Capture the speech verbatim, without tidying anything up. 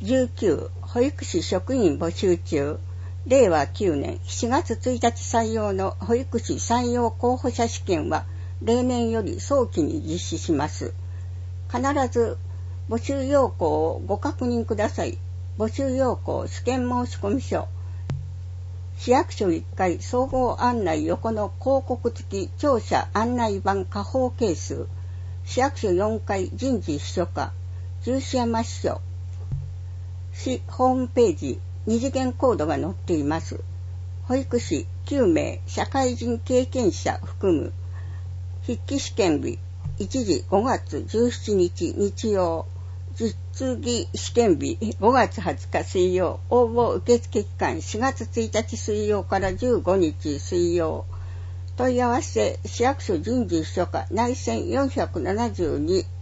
じゅうきゅう保育士職員募集中。れいわきゅうねんしがつついたち採用の保育士採用候補者試験は例年より早期に実施します。必ず募集要項をご確認ください。募集要項試験申込書。市役所いっかい総合案内横の広告付き庁舎案内板下方係数。市役所よんかい人事秘書課。十四山支所。市ホームページ二次元コードが載っています。保育士きゅうめい社会人経験者含む。筆記試験日いちじごがつじゅうしちにち日曜。実技試験日ごがつはつか水曜。応募受付期間しがつついたち水曜からじゅうごにち水曜。問い合わせ市役所人事秘書課内線よんひゃくななじゅうに